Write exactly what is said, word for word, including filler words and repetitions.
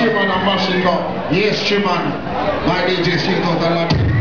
Shimon and mashing up. Yes, Shimon. My D J straight out of London.